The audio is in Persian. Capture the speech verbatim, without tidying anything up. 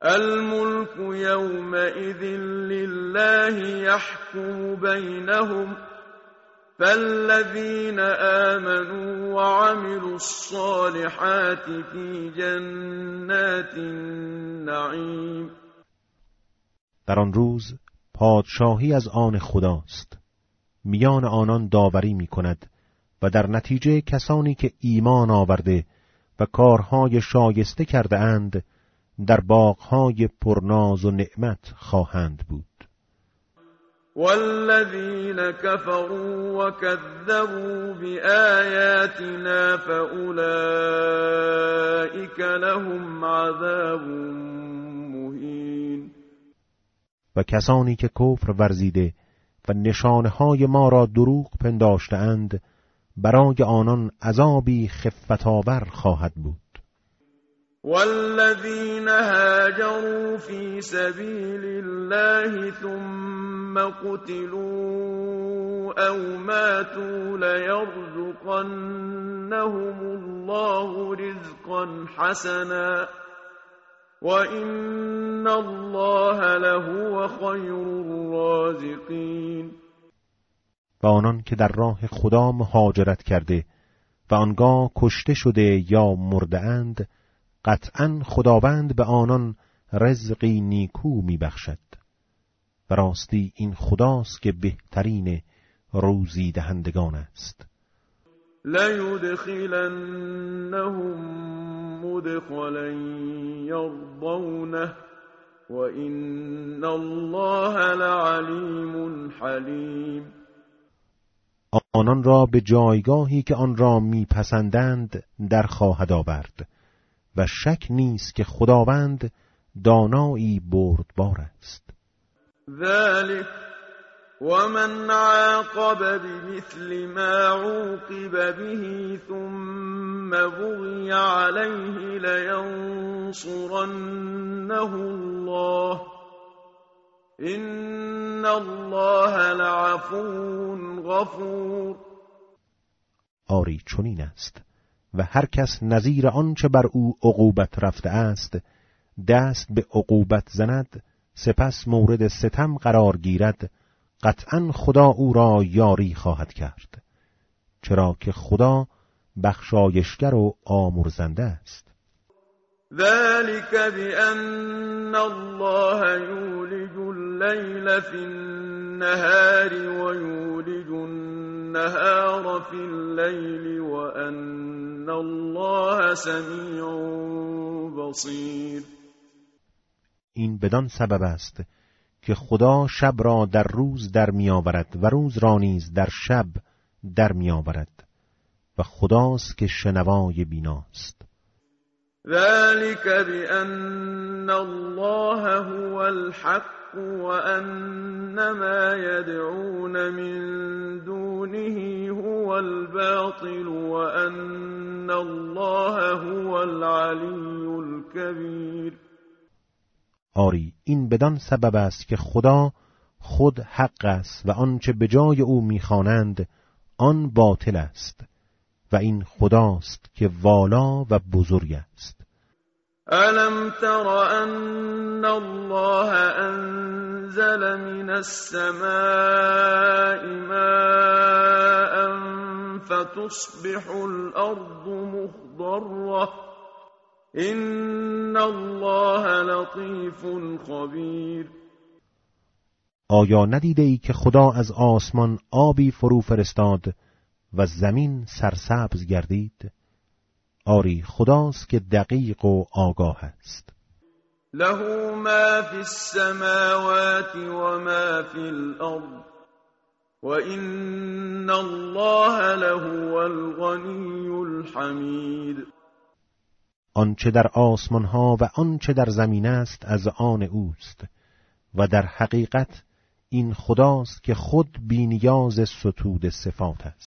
الملك يومئذ لله يحكم بينهم فالذين آمنوا وعملوا الصالحات في جنات النعیم. در آن روز پادشاهی از آن خداست، میان آنان داوری می کند و در نتیجه کسانی که ایمان آورده و کارهای شایسته کرده اند در باغهای پرناز و نعمت خواهند بود. والذین کفروا وکذبوا بآیاتنا فأولئک لهم عذاب مهین. و کسانی که کفر ورزیده و نشانه‌های ما را دروغ پنداشته‌اند برای آنان عذابی خفت‌آور خواهد بود. والذین هاجروا فی سبیل الله ثم قتلوا او ماتوا لیرزقنهم الله رزقا حسنا وَإِنَّ اللَّهَ لَهُوَ خَيْرُ الرَّازِقِينَ. و آنان که در راه خدا مهاجرت کرده و آنگاه کشته شده یا مرده اند، قطعاً خداوند به آنان رزقی نیکو میبخشد و راستی این خداست که بهترین روزی دهندگان است. لَيُدْخِلَنَّهُمْ مُدْخَلًا يَرْضَوْنَهُ وَإِنَّ اللَّهَ لَعَلِيمٌ حَلِيمٌ. آنان را به جایگاهی که آن را میپسندند در خواهد آورد و شک نیست که خداوند دانایی بردبار است. ذلك ومن عاقب بمثل ما عوقب به ثم بغي عليه لينصرنه الله إن الله لعفو غفور. آری چنین است و هر کس نظیر آنچه بر او عقوبت رفته است دست به عقوبت زند سپس مورد ستم قرار گیرد، قطعاً خدا او را یاری خواهد کرد، چرا که خدا بخشایشگر و آمرزنده است. ذلك بأن الله يولج الليل في النهار ويولج النهار في الليل وأن الله سميع بصير. این بدان سبب است که خدا شب را در روز در می آورد و روز را نیز در شب در می آورد و خداست که شنوای بیناست. ذلك بأن الله هو الحق وأن ما يدعون من دونه هو الباطل وأن الله هو العلی الكبیر. آری این بدان سبب است که خدا خود حق است و آنچه به جای او می‌خوانند آن باطل است و این خداست که والا و بزرگ است. الم تر ان الله انزل من السماء ماء فتصبح الارض مخضرة ان الله لطیف خبیر. آیا ندیده ای که خدا از آسمان آبی فرو فرستاد و زمین سرسبز گردید؟ آری خداست که دقیق و آگاه است. له ما فی السماوات و ما فی الارض و ان الله لهو الغنی الحمید. آنچه در آسمان ها و آنچه در زمین است از آن اوست و در حقیقت این خداست که خود بی‌نیاز ستود صفات است.